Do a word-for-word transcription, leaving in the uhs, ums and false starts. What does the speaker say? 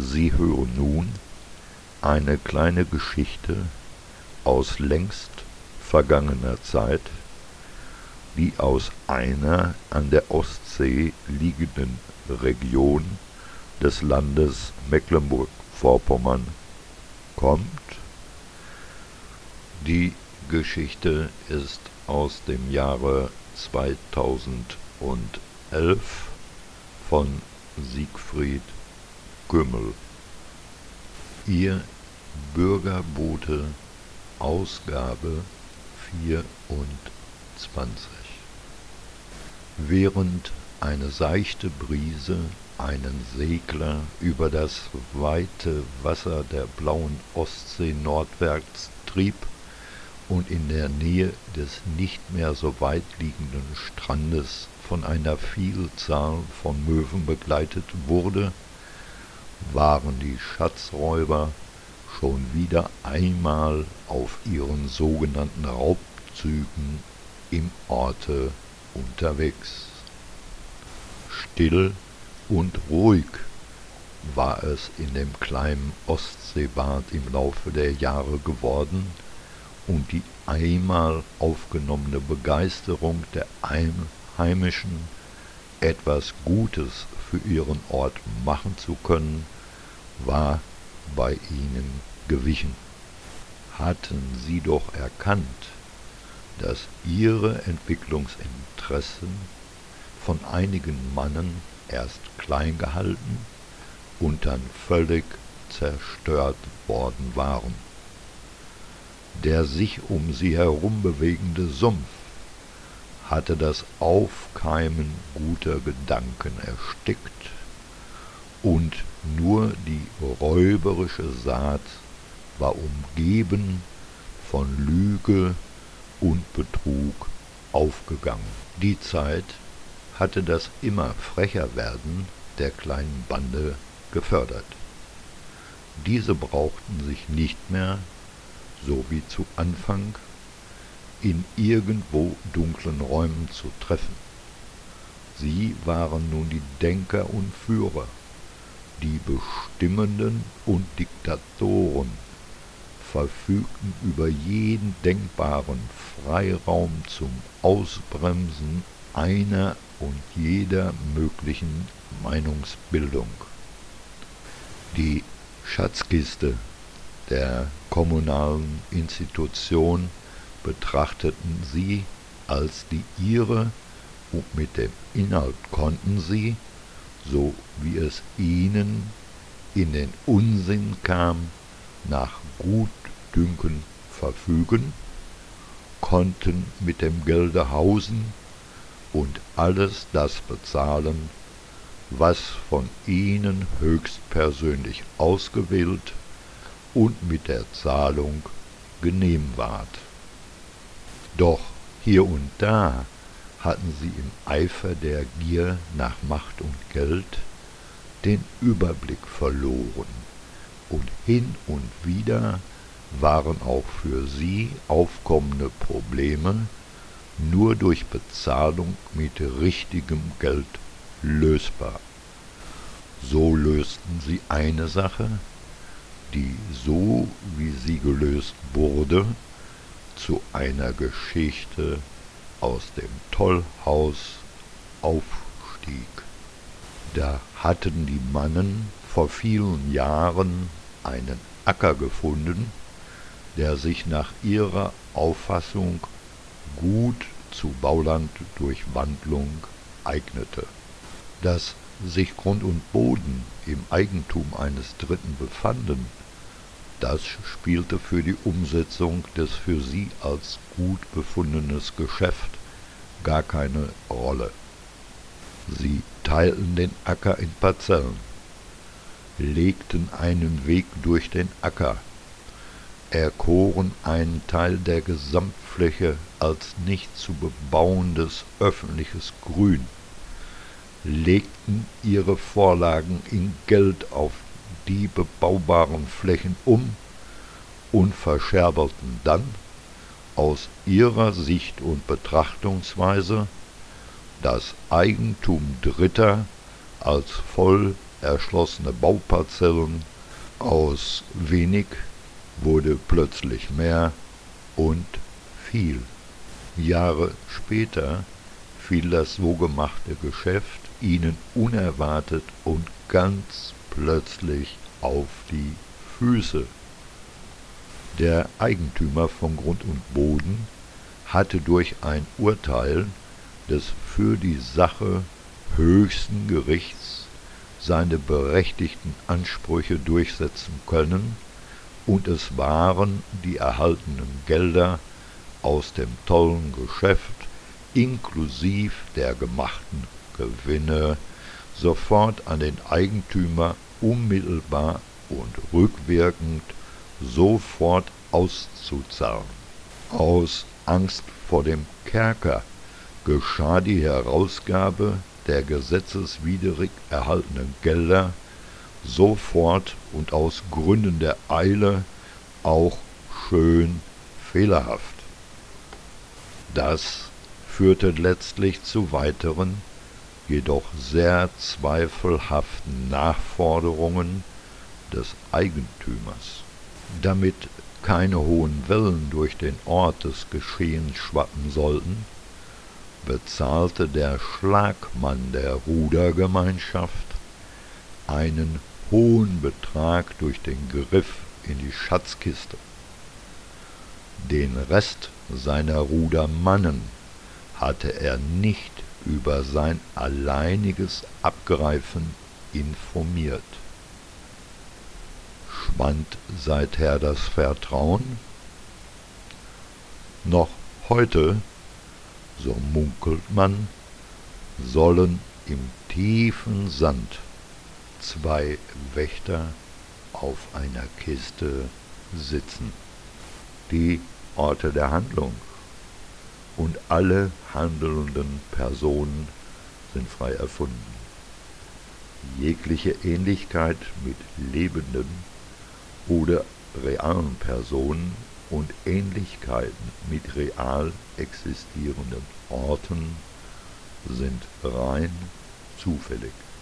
Sie hören nun eine kleine Geschichte aus längst vergangener Zeit, die aus einer an der Ostsee liegenden Region des Landes Mecklenburg-Vorpommern kommt. Die Geschichte ist aus dem Jahre zweitausendelf von Siegfried Gümmel. Ihr Bürgerbote, Ausgabe vierundzwanzig. Während eine seichte Brise einen Segler über das weite Wasser der blauen Ostsee nordwärts trieb und in der Nähe des nicht mehr so weit liegenden Strandes von einer Vielzahl von Möwen begleitet wurde, waren die Schatzräuber schon wieder einmal auf ihren sogenannten Raubzügen im Orte unterwegs. Still und ruhig war es in dem kleinen Ostseebad im Laufe der Jahre geworden, und die einmal aufgenommene Begeisterung der Einheimischen, etwas Gutes für ihren Ort machen zu können, war bei ihnen gewichen. Hatten sie doch erkannt, dass ihre Entwicklungsinteressen von einigen Mannen erst klein gehalten und dann völlig zerstört worden waren. Der sich um sie herum bewegende Sumpf hatte das Aufkeimen guter Gedanken erstickt, und nur die räuberische Saat war umgeben von Lüge und Betrug aufgegangen. Die Zeit hatte das immer frecher werden der kleinen Bande gefördert. Diese brauchten sich nicht mehr, so wie zu Anfang, in irgendwo dunklen Räumen zu treffen. Sie waren nun die Denker und Führer, die Bestimmenden und Diktatoren, verfügten über jeden denkbaren Freiraum zum Ausbremsen einer und jeder möglichen Meinungsbildung. Die Schatzkiste der kommunalen Institution betrachteten sie als die ihre, und mit dem Inhalt konnten sie, so wie es ihnen in den Unsinn kam, nach Gutdünken verfügen, konnten mit dem Gelde hausen und alles das bezahlen, was von ihnen höchstpersönlich ausgewählt und mit der Zahlung genehm ward. Doch hier und da hatten sie im Eifer der Gier nach Macht und Geld den Überblick verloren, und hin und wieder waren auch für sie aufkommende Probleme nur durch Bezahlung mit richtigem Geld lösbar. So lösten sie eine Sache, die, so wie sie gelöst wurde, zu einer Geschichte aus dem Tollhaus aufstieg. Da hatten die Mannen vor vielen Jahren einen Acker gefunden, der sich nach ihrer Auffassung gut zu Baulanddurchwandlung eignete. Dass sich Grund und Boden im Eigentum eines Dritten befanden, das spielte für die Umsetzung des für sie als gut befundenes Geschäft gar keine Rolle. Sie teilten den Acker in Parzellen, legten einen Weg durch den Acker, erkoren einen Teil der Gesamtfläche als nicht zu bebauendes öffentliches Grün, legten ihre Vorlagen in Geld auf die bebaubaren Flächen um und verscherbelten dann aus ihrer Sicht und Betrachtungsweise das Eigentum Dritter als voll erschlossene Bauparzellen. Aus wenig wurde plötzlich mehr und viel. Jahre später fiel das so gemachte Geschäft ihnen unerwartet und ganz plötzlich auf die Füße. Der Eigentümer von Grund und Boden hatte durch ein Urteil des für die Sache höchsten Gerichts seine berechtigten Ansprüche durchsetzen können, und es waren die erhaltenen Gelder aus dem tollen Geschäft inklusive der gemachten Gewinne sofort an den Eigentümer unmittelbar und rückwirkend sofort auszuzahlen. Aus Angst vor dem Kerker geschah die Herausgabe der gesetzeswidrig erhaltenen Gelder sofort und aus Gründen der Eile auch schön fehlerhaft. Das führte letztlich zu weiteren, jedoch sehr zweifelhaften Nachforderungen des Eigentümers. Damit keine hohen Wellen durch den Ort des Geschehens schwappen sollten, bezahlte der Schlagmann der Rudergemeinschaft einen hohen Betrag durch den Griff in die Schatzkiste. Den Rest seiner Rudermannen hatte er nicht über sein alleiniges Abgreifen informiert. Schwand seither das Vertrauen? Noch heute, so munkelt man, sollen im tiefen Sand zwei Wächter auf einer Kiste sitzen. Die Orte der Handlung und alle handelnden Personen sind frei erfunden. Jegliche Ähnlichkeit mit lebenden oder realen Personen und Ähnlichkeiten mit real existierenden Orten sind rein zufällig.